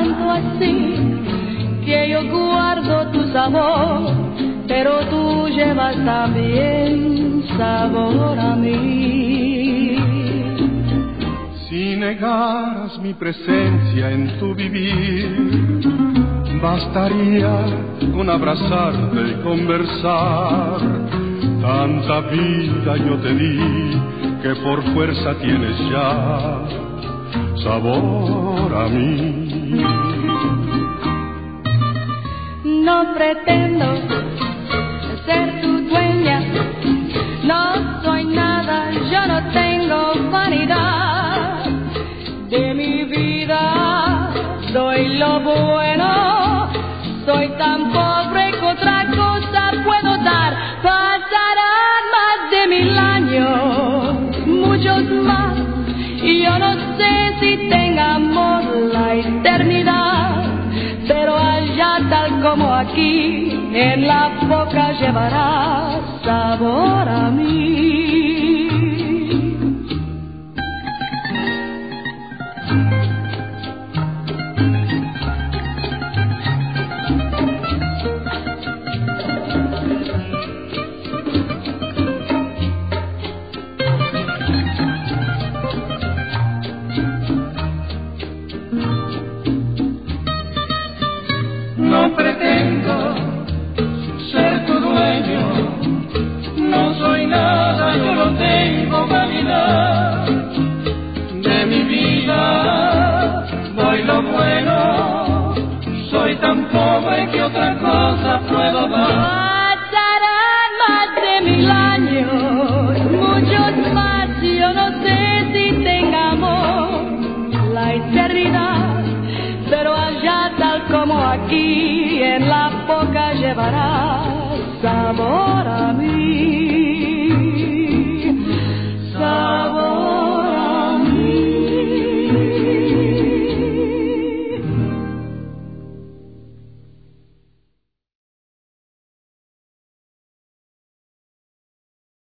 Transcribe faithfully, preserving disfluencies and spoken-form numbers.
tanto así que yo guardo tu sabor, pero tú llevas también sabor a mí. Si negaras mi presencia en tu vivir, bastaría con abrazarte y conversar. Tanta vida yo te di que por fuerza tienes ya sabor a mí. No pretendo ser tu dueña, no soy nada, yo no tengo vanidad. De mi vida doy lo bueno, soy tan pobre que otra cosa puedo dar. Pasarán más de mil años, muchos más, y yo no sé si tengamos la eternidad, pero allá tal como aquí, en la boca llevarás sabor a mí. No pretendo ser tu dueño, no soy nada, yo no tengo vanidad. De mi vida doy lo bueno, soy tan pobre que otra cosa puedo dar. Pasarán más de mil años, muchos más, yo no sé si tengamos la eternidad, pero allá tal como aquí, en la boca llevarás sabor.